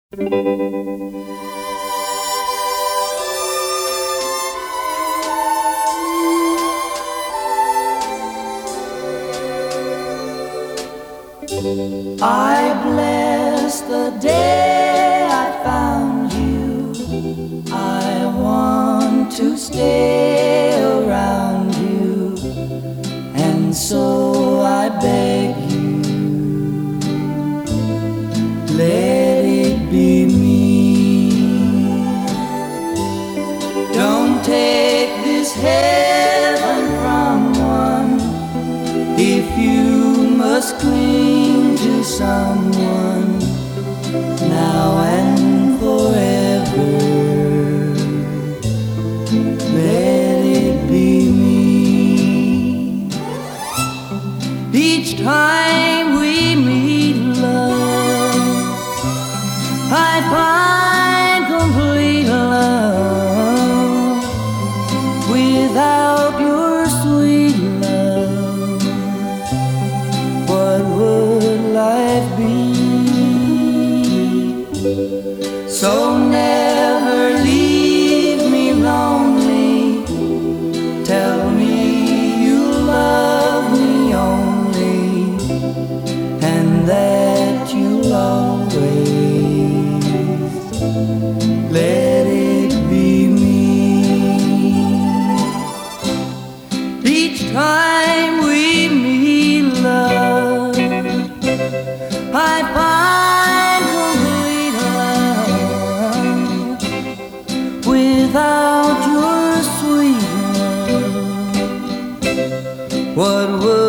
I bless the day I found you. I want to stay around you, and so I beg you, let it be me. Don't take this heaven from one if you must cling to someone now and forever. Let it be me. Each time we meet, love, I find complete love. Without your sweet love, what would life be? So never leave me lonely. Tell me you love me only, and that you'll always let it be me. Each time we meet, love, I find complete love. Without your sweet love, what would